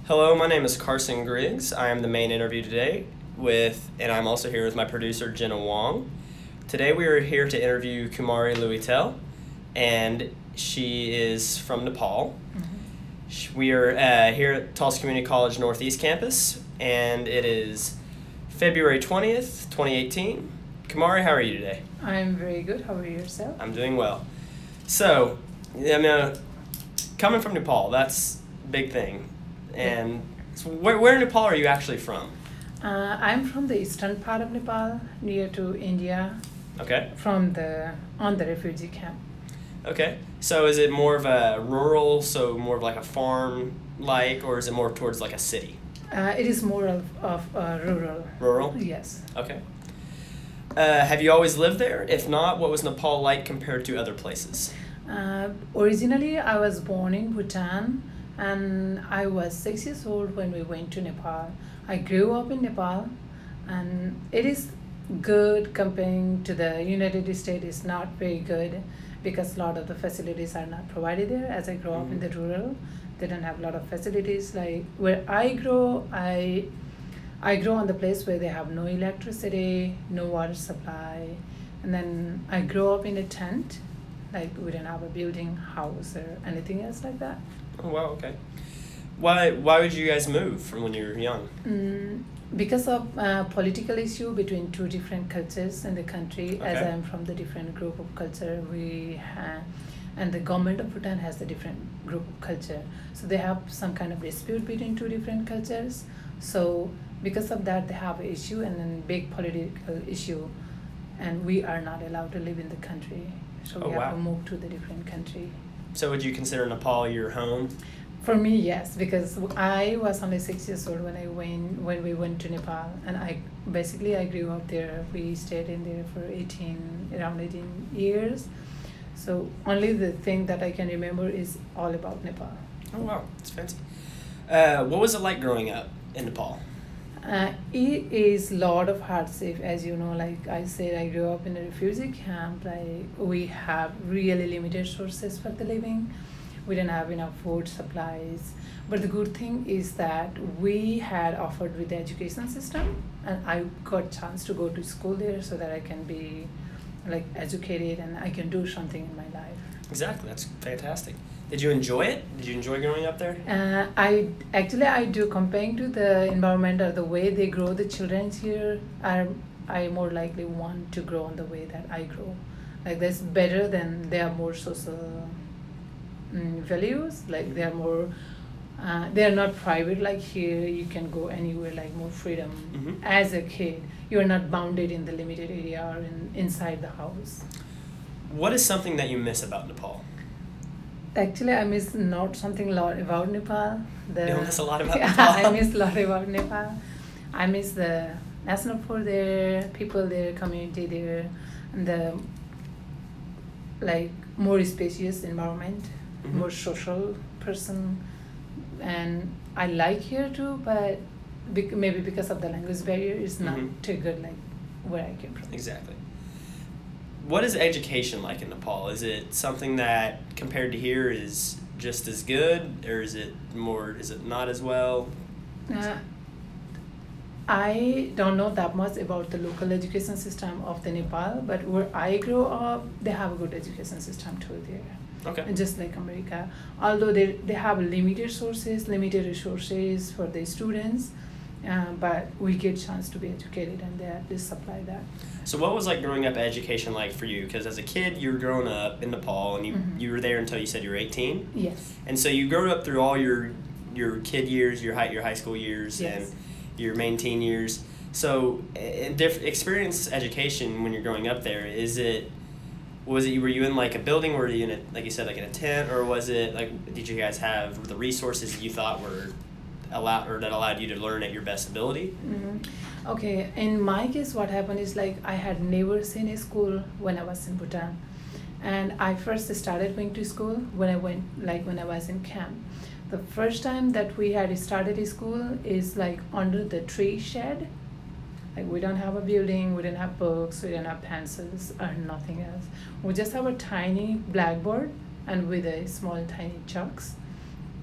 Hello, my name is Carson Griggs. I am the main interview today and I'm also here with my producer, Jenna Wong. Today we are here to interview Kumari Luitel, and she is from Nepal. We are here at Tulsa Community College Northeast Campus, and it is February 20th, 2018. Kumari, how are you today? I'm very good. How are you yourself? I'm doing well. So, coming from Nepal, that's a big thing. And so where in Nepal are you actually from? I'm from the eastern part of Nepal, near to India. Okay. On the refugee camp. Okay. So is it more of a rural, so more of like a farm-like, or is it more towards like a city? It is more of rural. Rural? Yes. Okay. Have you always lived there? If not, what was Nepal like compared to other places? Originally, I was born in Bhutan, and I was 6 years old when we went to Nepal. I grew up in Nepal, and it is good comparing to the United States. It's not very good because a lot of the facilities are not provided there. As I grew up in the rural, they don't have a lot of facilities. Like where I grow, I grew on the place where they have no electricity, no water supply, and then I grew up in a tent. Like we didn't have a building, house, or anything else like that. Oh wow, okay. Why would you guys move from when you were young? Because of political issue between two different cultures in the country. Okay. As I am from the different group of culture, and the government of Bhutan has the different group of culture. So they have some kind of dispute between two different cultures. So because of that, they have an issue and then big political issue, and we are not allowed to live in the country. So we have to move to the different country. So would you consider Nepal your home? For me, yes, because I was only 6 years old when we went to Nepal, and I grew up there. We stayed in there for around 18 years. So only the thing that I can remember is all about Nepal. Oh wow, that's fancy. What was it like growing up in Nepal? It is a lot of hardship, as you know. Like I said, I grew up in a refugee camp. Like we have really limited sources for the living. We didn't have enough food supplies. But the good thing is that we had offered with the education system, and I got chance to go to school there so that I can be like educated and I can do something in my life. Exactly, that's fantastic. Did you enjoy it? Did you enjoy growing up there? I do. Comparing to the environment or the way they grow the children here, I more likely want to grow on the way that I grow. Like that's better than they are more social values. Like they are more. They are not private like here. You can go anywhere, like more freedom. Mm-hmm. As a kid, you are not bounded in the limited area or inside the house. What is something that you miss about Nepal? Actually, I miss not something a lot about Nepal. You miss a lot about Nepal? I miss a lot about Nepal. I miss the national food there, people there, community there, and the like more spacious environment, more social person. And I like here too, but maybe because of the language barrier, it's not too good like where I came from. Exactly. What is education like in Nepal? Is it something that compared to here is just as good, or is it not as well? I don't know that much about the local education system of the Nepal, but where I grew up, they have a good education system too there. Okay. Just like America. Although they have limited resources for the students, but we get chance to be educated and they at least supply that. So what was like growing up education like for you? Because as a kid, you were growing up in Nepal, and you were there until you said you were 18? Yes. And so you grew up through all your kid years, your high school years, Yes. and your main teen years. So experience education when you're growing up there, were you in like a building, were you in a, like you said, like in a tent, or was it like, did you guys have the resources you thought were allowed you to learn at your best ability? Okay, in my case, what happened is like I had never seen a school when I was in Bhutan, and I first started going to school when I was in camp. The first time that we had started a school is like under the tree shed. Like we don't have a building, we don't have books, we don't have pencils or nothing else. We just have a tiny blackboard and with a small tiny chalks.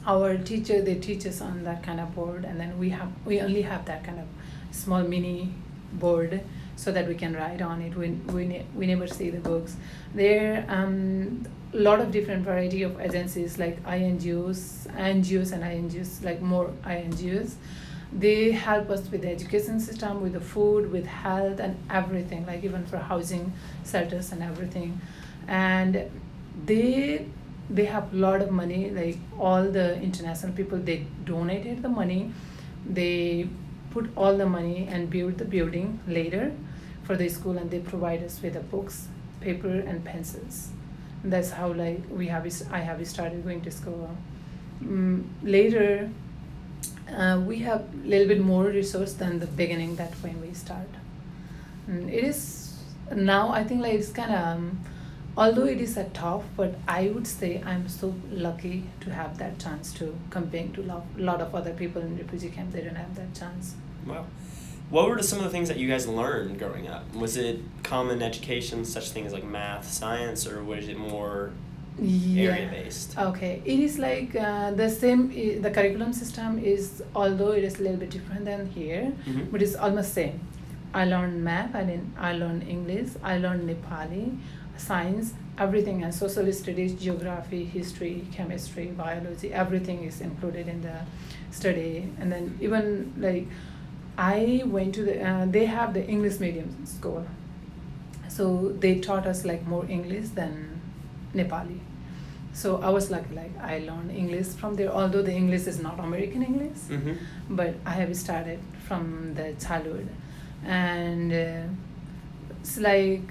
our teacher, they teach us on that kind of board, and then we only have that kind of small mini board so that we can write on it. We never see the books. There a lot of different variety of agencies like INGOs and INGOs, like more INGOs. They help us with the education system, with the food, with health and everything, like even for housing shelters and everything. And they have a lot of money, like all the international people, they donated the money. They put all the money and build the building later for the school, and they provide us with the books, paper and pencils. And that's how like I have started going to school. Later, we have a little bit more resource than the beginning that when we start. It is now, I think like it's kind of, although it is a tough, but I would say I'm so lucky to have that chance to comparing to a lot of other people in refugee camp. They don't have that chance. Wow. What were some of the things that you guys learned growing up? Was it common education, such things like math, science, or was it more area-based? Okay, it is like the same. The curriculum system is, although it is a little bit different than here, Mm-hmm. but it's almost same. I learned math, I learned English, I learned Nepali, science, everything, and social studies, geography, history, chemistry, biology, everything is included in the study. And then even like I went to they have the English medium school, so they taught us like more English than Nepali. So I was lucky, like I learned English from there, although the English is not American English, Mm-hmm. but I have started from the childhood. And it's like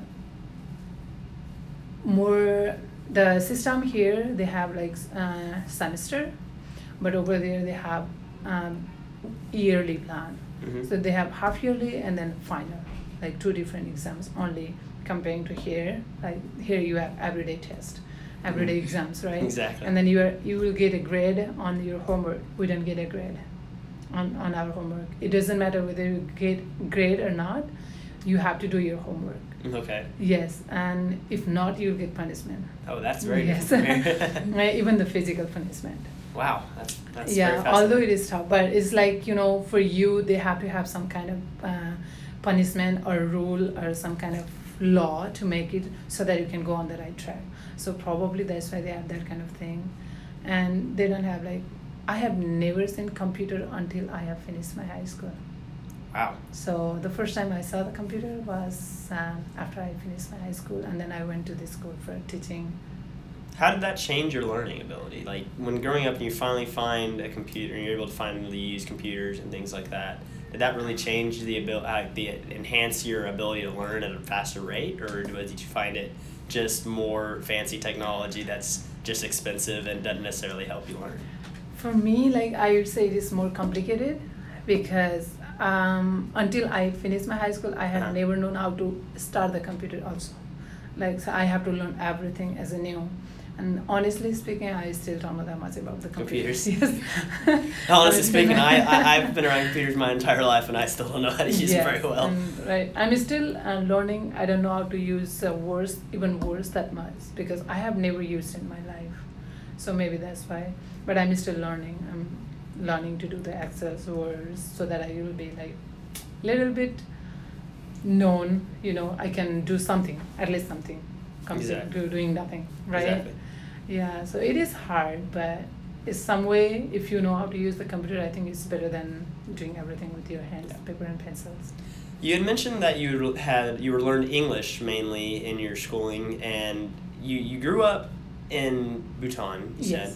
more, the system here, they have like semester, but over there they have yearly plan. Mm-hmm. So they have half yearly and then final, like two different exams only, comparing to here. Like here you have everyday test, everyday Mhm. exams, right? Exactly. And then you will get a grade on your homework. We don't get a grade on our homework. It doesn't matter whether you get grade or not, you have to do your homework. Okay. Yes, and if not, you'll get punishment. Oh, that's very Yes. different. Even the physical punishment. Wow, that's very Yeah, fascinating. although it is tough, but it's like, for you, they have to have some kind of punishment or rule or some kind of law to make it so that you can go on the right track. So probably that's why they have that kind of thing. And they don't have like, I have never seen computer until I have finished my high school. Wow. So the first time I saw the computer was after I finished my high school, and then I went to the school for teaching. How did that change your learning ability? Like when growing up and you finally find a computer and you're able to finally use computers and things like that, did that really change the ability, enhance your ability to learn at a faster rate, or did you find it just more fancy technology that's just expensive and doesn't necessarily help you learn? For me, like I would say it is more complicated because until I finished my high school, I had Uh-huh. never known how to start the computer also. Like, so I have to learn everything as a new. And honestly speaking, I still don't know that much about the computers. Computers. Yes. Honestly speaking, I've been around computers my entire life and I still don't know how to use them very well. And, right. I'm still learning. I don't know how to use even words that much because I have never used it in my life. So maybe that's why. But I'm still learning. I'm learning to do the Excel words so that I will be like little bit known. I can do something, at least something, compared Exactly. to doing nothing, right? Exactly. Yeah. So it is hard, but it's some way. If you know how to use the computer, I think it's better than doing everything with your hands, Yeah. paper and pencils. You had mentioned that you were learned English mainly in your schooling, and you grew up in Bhutan. You Yes. said.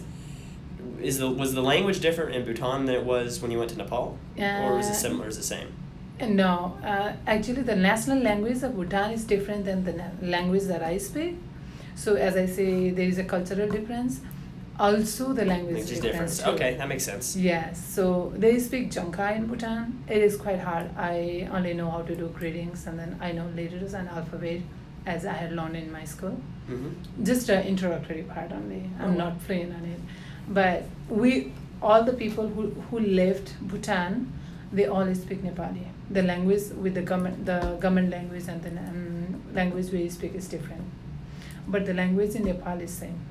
Was the language different in Bhutan than it was when you went to Nepal, or was it similar? Or is it the same? No, actually, the national language of Bhutan is different than the language that I speak. So, as I say, there is a cultural difference. Also, the language Language is difference different. too. Okay, that makes sense. Yes, so they speak Jangka in Bhutan. It is quite hard. I only know how to do greetings, and then I know letters and alphabet as I had learned in my school. Mm-hmm. Just an introductory part only. I'm Oh. not fluent on it. But all the people who left Bhutan, they all speak Nepali. The language with the government language and the language we speak is different. But the language in Nepal is same.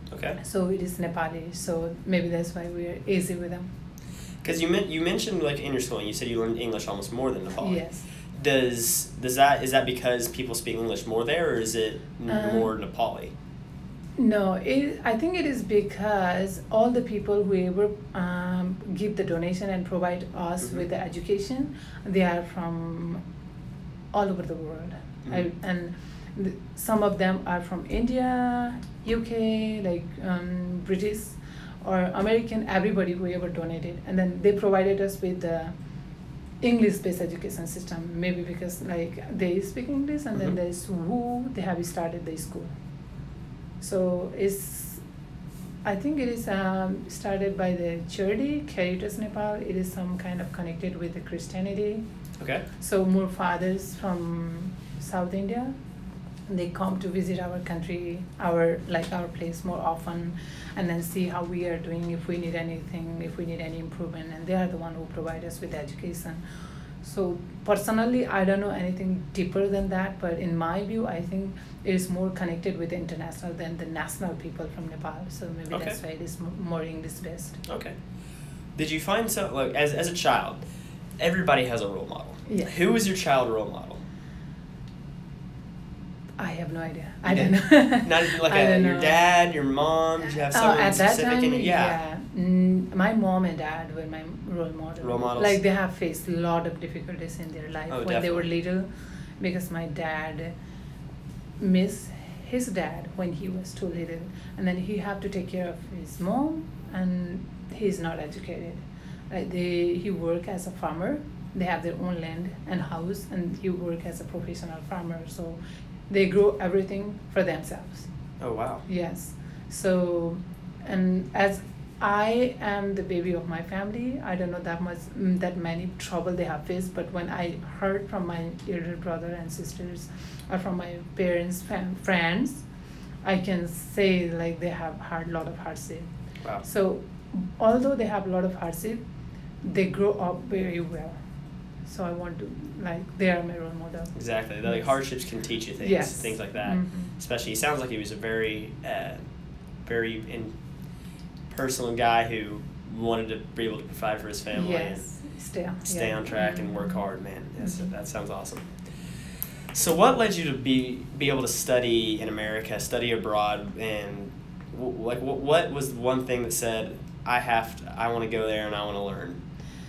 Okay. So it is Nepali. So maybe that's why we're easy with them. Because you mentioned like in your schooling, you said you learned English almost more than Nepali. Yes. Is that because people speak English more there, or is it more Nepali? No, I think it is because all the people who ever give the donation and provide us with the education, they are from all over the world. And some of them are from India, UK, like British or American, everybody who ever donated. And then they provided us with the English-based education system, maybe because like they speak English, and then there's who they have started the school. So I think it is started by the charity Caritas Nepal. It is some kind of connected with the Christianity. Okay. So more fathers from South India, they come to visit our country, our place more often, and then see how we are doing, if we need anything, if we need any improvement, and they are the one who provide us with education. So personally, I don't know anything deeper than that, but in my view, I think it is more connected with the international than the national people from Nepal. So maybe that's why it is more English based. Okay. Did you find like as a child, everybody has a role model. Yeah. Who was your child role model? I have no idea. I don't know. Not even like your dad, your mom. Did you have someone at that specific? time, yeah. My mom and dad were my role model. Role models. Like they have faced a lot of difficulties in their life when they were little, because my dad missed his dad when he was too little, and then he had to take care of his mom, and he's not educated. Like he work as a farmer. They have their own land and house, and he work as a professional farmer. So they grow everything for themselves. Oh, wow. Yes. So, and as I am the baby of my family, I don't know that many trouble they have faced, but when I heard from my elder brother and sisters or from my parents, friends, I can say like they have had a lot of hardship. Wow. So although they have a lot of hardship, they grow up very well. So I want to, they are my role model. Exactly. Like hardships can teach you things, things like that. Mm-hmm. Especially, it sounds like he was a very, very personal guy who wanted to be able to provide for his family and stay on track and work hard, man. Yes, that sounds awesome. So what led you to be able to study in America, study abroad, and what was one thing that said, I want to go there and I want to learn?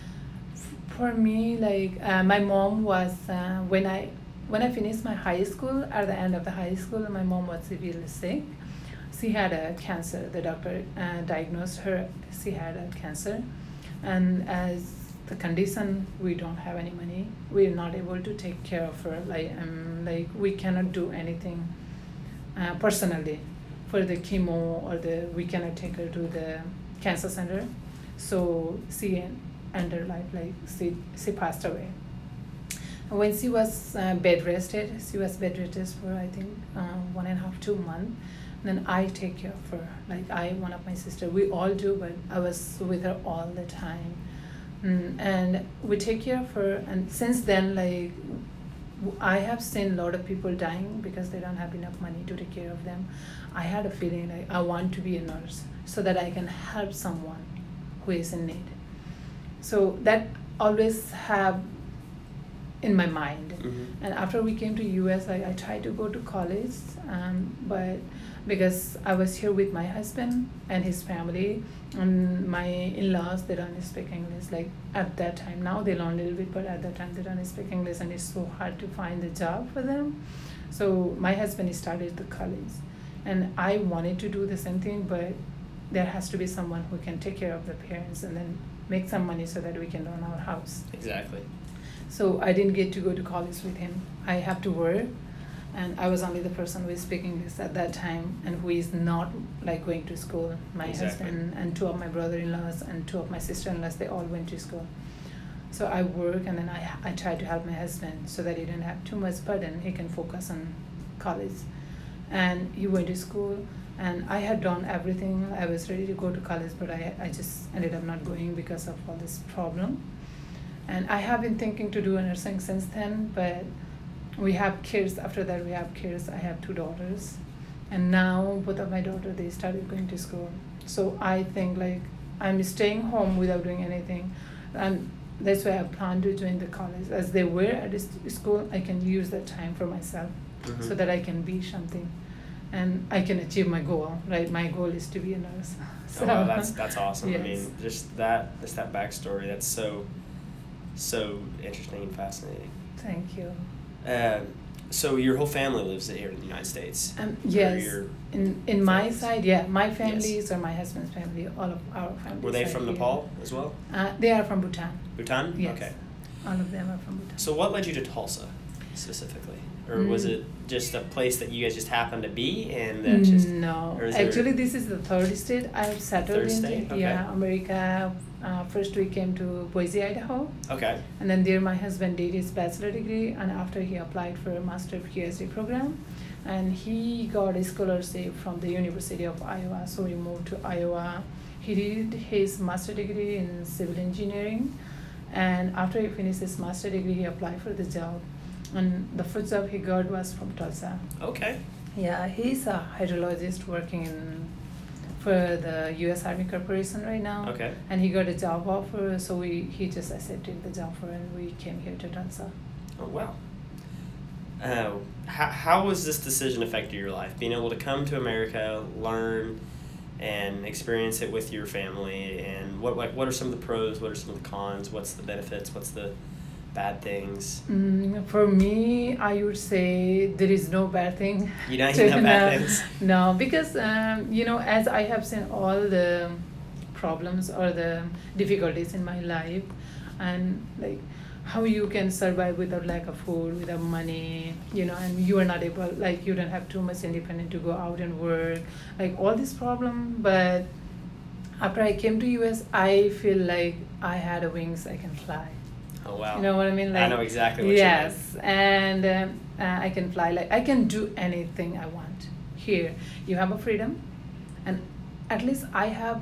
For me, my mom was when I finished my high school. At the end of the high school, my mom was severely sick. She had a cancer. The doctor diagnosed her. She had a cancer, and as the condition, we don't have any money. We're not able to take care of her. We cannot do anything personally for the chemo we cannot take her to the cancer center. So she ended life, she passed away. When she was bed rested for I think 1.5 2 months. Then I take care of her. One of my sister, we all do, but I was with her all the time, and we take care of her. And since then, I have seen a lot of people dying because they don't have enough money to take care of them. I had a feeling I want to be a nurse so that I can help someone who is in need. So that always have in my mind. Mm-hmm. And after we came to US, I tried to go to college, but because I was here with my husband and his family, and my in-laws, they don't speak English. At that time, now they learn a little bit, but at that time they don't speak English, and it's so hard to find a job for them. So my husband started the college, and I wanted to do the same thing, but there has to be someone who can take care of the parents and then make some money so that we can own our house. Exactly. So I didn't get to go to college with him. I have to work, and I was only the person who is speaking this at that time and who is not going to school. My husband and 2 of my brother-in-laws and 2 of my sister-in-laws, they all went to school. So I work, and then I try to help my husband so that he didn't have too much burden. He can focus on college. And he went to school, and I had done everything. I was ready to go to college, but I just ended up not going because of all this problem. And I have been thinking to do nursing since then, but we have kids. After that, we have kids. I have 2 daughters, and now both of my daughter, they started going to school. So I think like I'm staying home without doing anything, and that's why I plan to join the college. As they were at school, I can use that time for myself, so that I can be something, and I can achieve my goal. Right, my goal is to be a nurse. So Oh, wow, that's awesome. I Yes. mean, just that backstory. That's so interesting and fascinating. Thank you. So your whole family lives here in the United States. Or Yes, your in my friends? side, yeah, my Yes. families or my husband's family, all of our families. Were they are from here. Nepal as well? They are from Bhutan. Bhutan? Yes. Okay. All of them are from Bhutan. So what led you to Tulsa specifically? Or was it just a place that you guys just happened to be and that just No, or is there- actually this is the third state I've settled Third in. state? Okay. Yeah, America. First we came to Boise, Idaho, Okay. and then there my husband did his bachelor degree, and after he applied for a master PhD program, and he got a scholarship from the University of Iowa, so we moved to Iowa. He did his master degree in civil engineering, and after he finished his master degree, he applied for the job, and the first job he got was from Tulsa. Okay. Yeah, he's a hydrologist working for the U.S. Army Corporation right now. Okay. And he got a job offer, so he just accepted the job offer, and we came here to Tulsa. Oh wow. How was this decision affected your life? Being able to come to America, learn, and experience it with your family, and what are some of the pros? What are some of the cons? What's the benefits? What's the bad things? For me, I would say there is no bad thing. You know bad things. No, because as I have seen all the problems or the difficulties in my life, and like how you can survive without lack of food, without money, and you are not able, like you don't have too much independence to go out and work, like all this problem. But after I came to US, I feel like I had a wings, I can fly. Oh wow. You know what I mean? Like, I know exactly what yes, and I can fly. Like I can do anything I want. Here, you have a freedom, and at least I have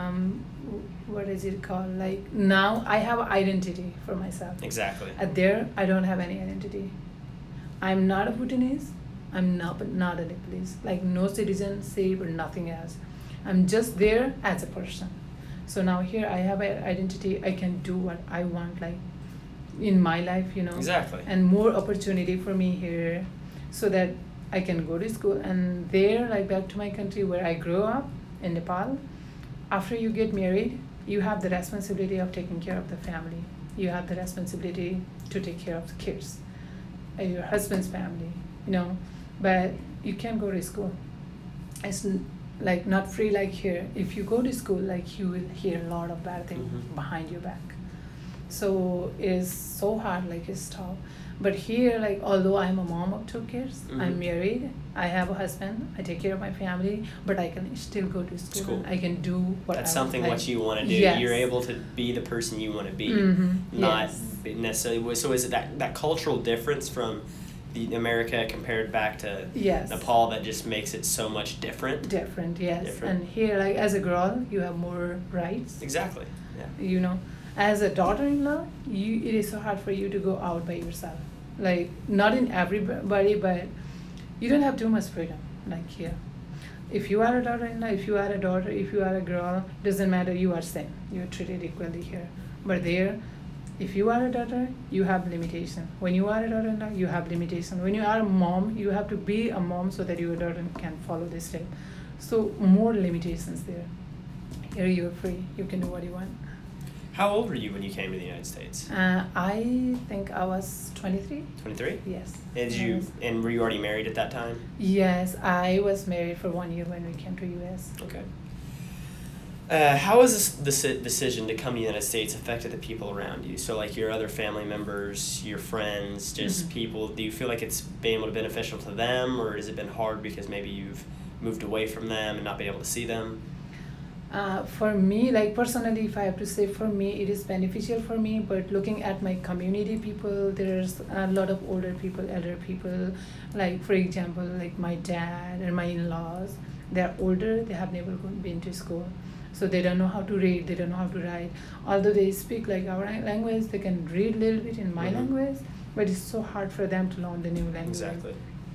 what is it called? Like now I have identity for myself. you mean. Exactly. There, I don't have any identity. I'm not a Bhutanese. I'm not a Nepalese. Like no citizenship or nothing else. I'm just there as a person. So now here I have an identity. I can do what I want, like in my life, Exactly. and more opportunity for me here, so that I can go to school, and there, like back to my country where I grew up in Nepal. After you get married, you have the responsibility of taking care of the family. You have the responsibility to take care of the kids, your husband's family, but you can't go to school. It's like not free like here. If you go to school, like you will hear a lot of bad things behind your back. So it's so hard, like it's tough. But here, like although I'm a mom of 2 kids, I'm married, I have a husband, I take care of my family, but I can still go to school. I can do what That's I something like. what you want to do. Yes. You're able to be the person you want to be, not Yes. necessarily. So is it that cultural difference from the America compared back to Yes. Nepal that just makes it so much different? Different, yes. Different. And here, like as a girl, you have more rights. Exactly. Yeah. As a daughter-in-law, it is so hard for you to go out by yourself. Like not in everybody, but you don't have too much freedom. Like here, if you are a daughter-in-law, if you are a daughter, if you are a girl, doesn't matter. You are same. You are treated equally here. But there, if you are a daughter, you have limitation. When you are a daughter-in-law, you have limitation. When you are a mom, you have to be a mom so that your daughter can follow this step. So more limitations there. Here you are free. You can do what you want. How old were you when you came to the United States? I think I was 23. 23. Yes. And were you already married at that time? Yes, I was married for 1 year when we came to US. Okay. How has this decision to come to the United States affected the people around you? So like your other family members, your friends, just people, do you feel like it's been able to beneficial to them, or has it been hard because maybe you've moved away from them and not been able to see them? For me, like personally, if I have to say, for me, it is beneficial for me. But looking at my community people, there's a lot of older people, elder people. Like for example, like my dad and my in-laws, they're older. They have never been to school, so they don't know how to read. They don't know how to write. Although they speak like our language, they can read a little bit in my language, but it's so hard for them to learn the new language. Exactly.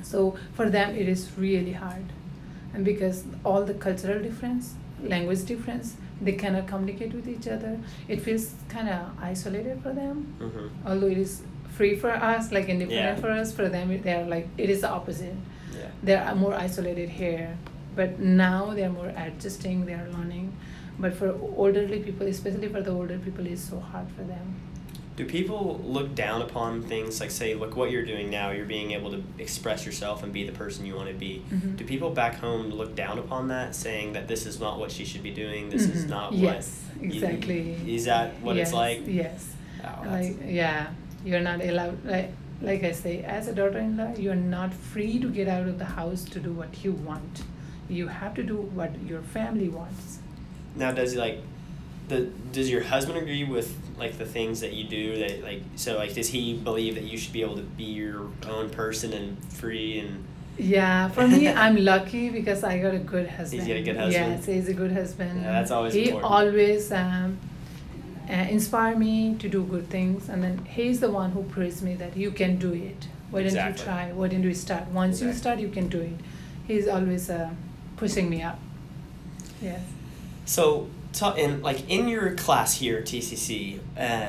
So for them, it is really hard. And because all the cultural difference, language difference, they cannot communicate with each other. It feels kind of isolated for them. Mm-hmm. Although it is free for us, like independent Yeah. for us, for them, they're like, it is the opposite. Yeah. They're more isolated here. But now they're more adjusting, they're learning. But for elderly people, especially for the older people, it's so hard for them. Do people look down upon things like, say, look what you're doing now, you're being able to express yourself and be the person you want to be. Mhm. Do people back home look down upon that, saying that this is not what she should be doing, this is Mhm. not Yes, what... exactly. Is that what it's Yes, like? Yes. Oh, that's- Like, yeah, you're not allowed, like I say, as a daughter-in-law, you're not free to get out of the house to do what you want. You have to do what your family wants. Now, does your husband agree with like the things that you do? That like, so like, does he believe that you should be able to be your own person and free and? Yeah, for me, I'm lucky because I got a good husband. He's got a good husband? Yes, he's a good husband. Yeah, that's always he important. always inspire me to do good things, and then he's the one who praised me that you can do it. Why don't Exactly. you try? Why don't you start? Once you Exactly. start, you can do it. He's always pushing me up. Yes. So, in your class here at TCC,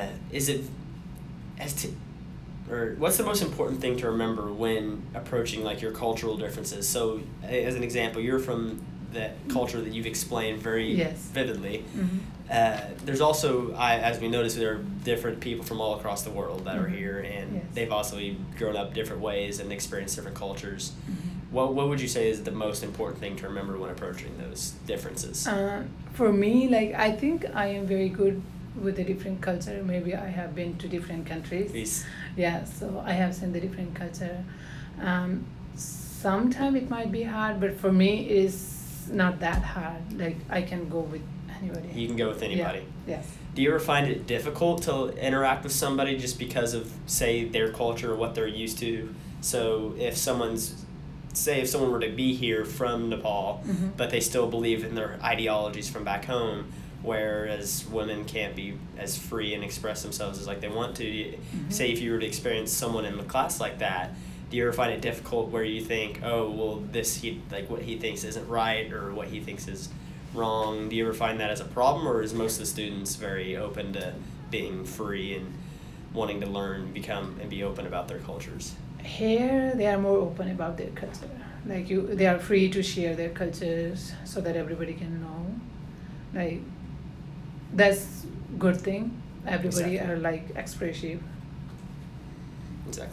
or what's the most important thing to remember when approaching like your cultural differences? So, as an example, you're from the culture that you've explained very Yes. vividly. Mm-hmm. There's also, as we noticed, there are different people from all across the world that are Mhm. here, and Yes. they've also grown up different ways and experienced different cultures. Mm-hmm. What would you say is the most important thing to remember when approaching those differences? For me, like I think I am very good with the different culture. Maybe I have been to different countries. Peace. Yeah, so I have seen the different culture. Sometimes it might be hard, but for me, it is not that hard. Like I can go with anybody. You can go with anybody. Yeah. Yes. Do you ever find it difficult to interact with somebody just because of, say, their culture or what they're used to? So if someone were to be here from Nepal, Mhm. but they still believe in their ideologies from back home, whereas women can't be as free and express themselves as like they want to. Mhm. Say if you were to experience someone in the class like that, do you ever find it difficult where you think, oh, well, what he thinks isn't right or what he thinks is wrong? Do you ever find that as a problem, or is most of the students very open to being free and wanting to learn, become, and be open about their cultures? Here, they are more open about their culture. Like they are free to share their cultures so that everybody can know. Like that's good thing. Everybody Exactly. are like expressive. Exactly.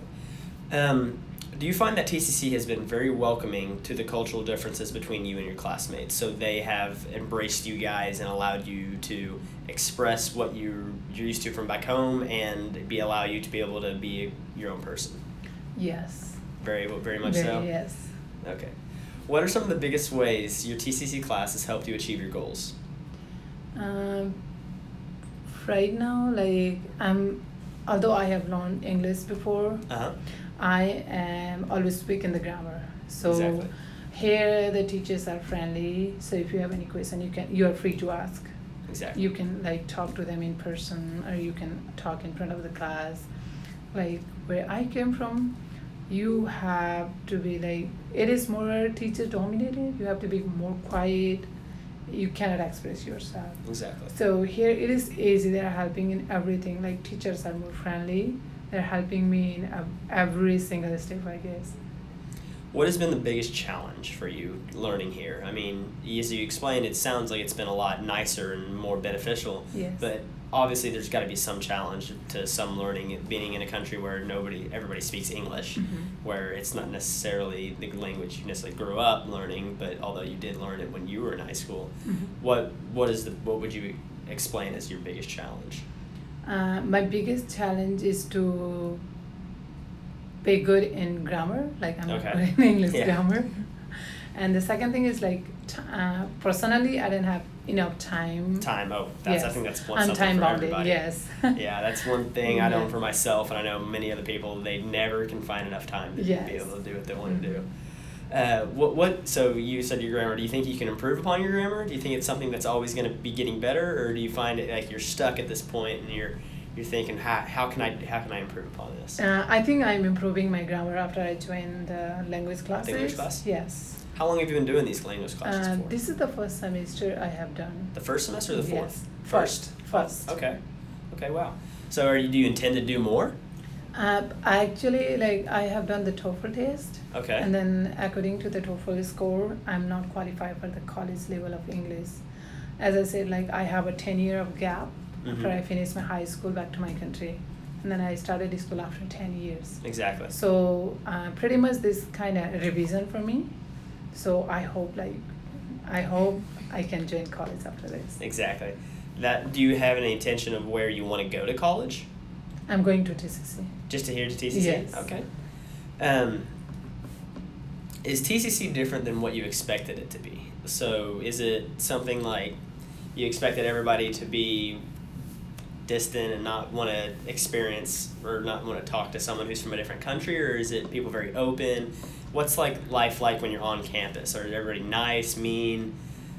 Do you find that TCC has been very welcoming to the cultural differences between you and your classmates? So they have embraced you guys and allowed you to express what you're used to from back home and allow you to be able to be your own person? Yes. Very, very much so? Yes. Okay. What are some of the biggest ways your TCC class has helped you achieve your goals? Um, right now, like although I have learned English before, Uh-huh. I am always weak in the grammar. So Exactly. here the teachers are friendly. So if you have any question, you are free to ask. Exactly. You can like talk to them in person, or you can talk in front of the class. Like where I came from, you have to be like, it is more teacher dominated. You have to be more quiet. You cannot express yourself. Exactly. So here it is easy. They are helping in everything. Like teachers are more friendly. They're helping me in every single step, I guess. What has been the biggest challenge for you learning here? I mean, as you explained, it sounds like it's been a lot nicer and more beneficial. Yes. But obviously, there's got to be some challenge to some learning, being in a country where everybody speaks English, Mhm. where it's not necessarily the language you necessarily grew up learning, but although you did learn it when you were in high school. Mhm. What would you explain as your biggest challenge? My biggest challenge is to be good in grammar, like I'm Okay. not good in English Yeah. grammar. And the second thing is like, personally, I didn't have enough time. Time. I Yes. think that's I'm something time for bounded, everybody. yes. Yeah, that's one thing I know Yeah. for myself, and I know many other people. They never can find enough time to Yes. be able to do what they want to do. Mhm. So you said your grammar. Do you think you can improve upon your grammar? Do you think it's something that's always going to be getting better, or do you find it like you're stuck at this point and you're thinking, how can I improve upon this? I think I'm improving my grammar after I joined the language classes. Language class? Yes. How long have you been doing these language classes for? This is the first semester I have done. The first semester or the fourth? Yes. First. Okay. Okay, wow. So do you intend to do more? Actually, like, I have done the TOEFL test. Okay. And then according to the TOEFL score, I'm not qualified for the college level of English. As I said, like, I have a 10-year of gap after I finished my high school back to my country. And then I started school after 10 years. Exactly. So pretty much this kind of revision for me. So I hope I can join college after this. Exactly. Do you have any intention of where you want to go to college? I'm going to TCC. Just to here to TCC? Yes. Okay. Is TCC different than what you expected it to be? So is it something like you expected everybody to be distant and not want to experience or not want to talk to someone who's from a different country, or is it people very open? What's life like when you're on campus? Are everybody nice, mean?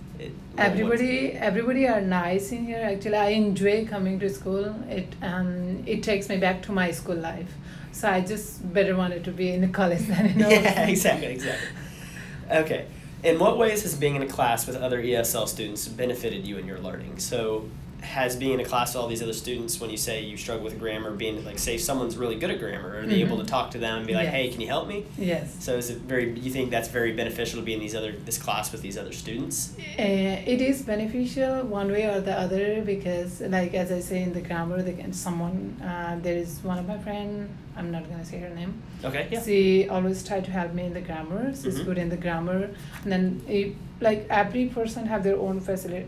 Everybody are nice in here. Actually, I enjoy coming to school. It takes me back to my school life. So I just better wanted to be in the college than in Yeah, exactly. Okay. In what ways has being in a class with other ESL students benefited you in your learning? So has being in a class with all these other students, when you say you struggle with grammar, being like, say someone's really good at grammar, are they able to talk to them and be like, Yes. hey, can you help me? Yes. So you think that's very beneficial to be in this class with these other students? It is beneficial one way or the other because, like, as I say in the grammar, there is one of my friend, I'm not going to say her name. Okay, yeah. She always try to help me in the grammar. She's good in the grammar. And then, like, every person have their own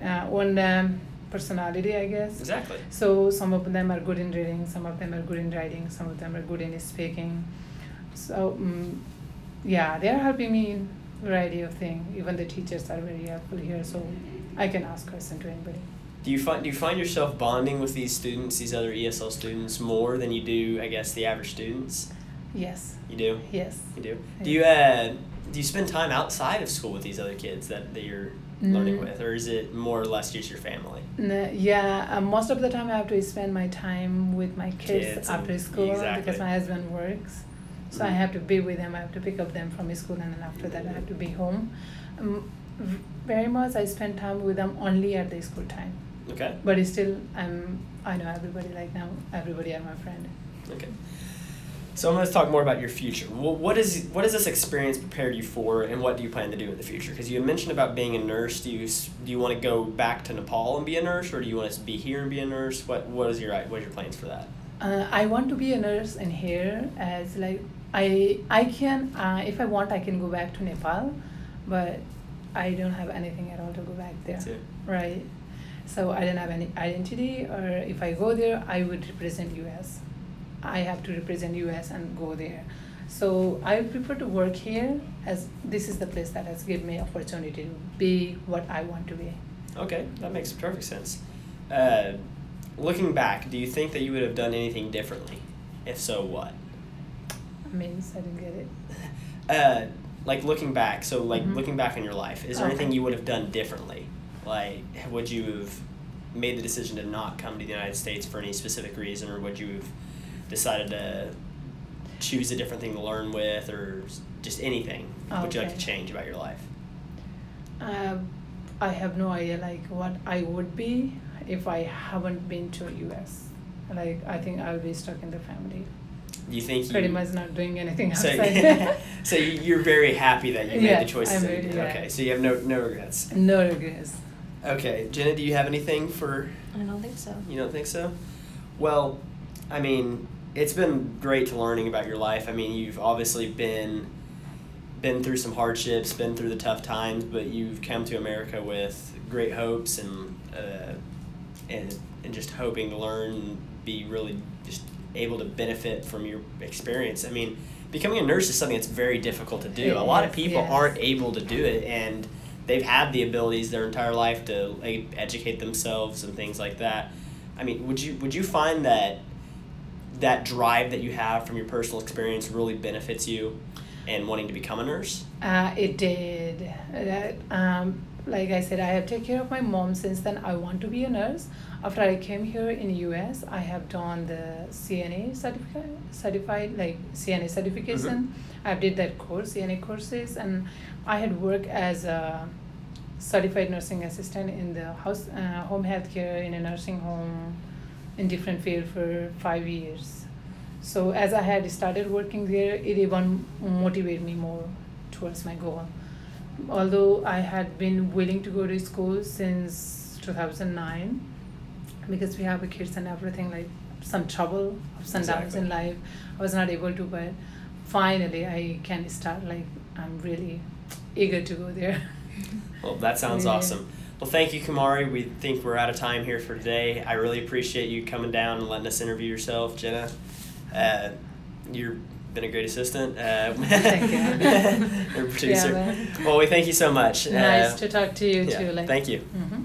personality, I guess. Exactly. So some of them are good in reading, some of them are good in writing, some of them are good in speaking. So yeah, they are helping me in variety of things. Even the teachers are very helpful here, so I can ask questions to anybody. Do you find yourself bonding with these students, these other ESL students, more than you do, I guess, the average students? Yes. You do? Yes. You do? Yes. Do you spend time outside of school with these other kids that you're learning with, or is it more or less just your family? Most of the time I have to spend my time with my kids after school because my husband works. So I have to be with them, I have to pick up them from school, and then after that I have to be home. Very much I spend time with them only at the school time. Okay. But still, I know everybody, like now, everybody are my friend. Okay. So I'm going to talk more about your future. Well, what has this experience prepared you for, and what do you plan to do in the future? Because you had mentioned about being a nurse. Do you want to go back to Nepal and be a nurse, or do you want to be here and be a nurse? What are your plans for that? I want to be a nurse in here, as like I can if I want I can go back to Nepal, but I don't have anything at all to go back there. Right. So I don't have any identity, or if I go there, I would represent US. I have to represent US and go there. So I prefer to work here, as this is the place that has given me opportunity to be what I want to be. Okay, that makes perfect sense. Looking back, do you think that you would have done anything differently? If so, what? Means I didn't get it. Like looking back, so like looking back in your life, is there anything you would have done differently? Like, would you have made the decision to not come to the United States for any specific reason, or would you have decided to choose a different thing to learn with, or just anything would you like to change about your life? I have no idea like what I would be if I haven't been to US. Like, I think I'll be stuck in the family. You think pretty much not doing anything outside. So you're very happy that you made the choices that you did. Yeah. Okay, so you have no regrets. No regrets. Okay, Jenna, do you have anything for? I don't think so. You don't think so? Well, I mean, it's been great to learning about your life. I mean, you've obviously been through some hardships, been through the tough times, but you've come to America with great hopes and just hoping to learn and be really just able to benefit from your experience. I mean, becoming a nurse is something that's very difficult to do. A lot of people aren't able to do it, and they've had the abilities their entire life to educate themselves and things like that. I mean, would you find that drive that you have from your personal experience really benefits you in wanting to become a nurse? It did. like I said, I have taken care of my mom since then. I want to be a nurse. After I came here in US, I have done the CNA certified like CNA certification. I did that course, CNA courses, and I had worked as a certified nursing assistant in the home health care in a nursing home in different field for 5 years. So as I had started working there, it even motivated me more towards my goal. Although I had been willing to go to school since 2009, because we have kids and everything, like some trouble, ups and downs in life, I was not able to, but finally I can start, like I'm really eager to go there. Well, that sounds awesome. Well, thank you, Kumari. We think we're out of time here for today. I really appreciate you coming down and letting us interview yourself, Jenna. You've been a great assistant. Thank you. Producer. Well, we thank you so much. Nice to talk to you too. Thank you. Mm-hmm.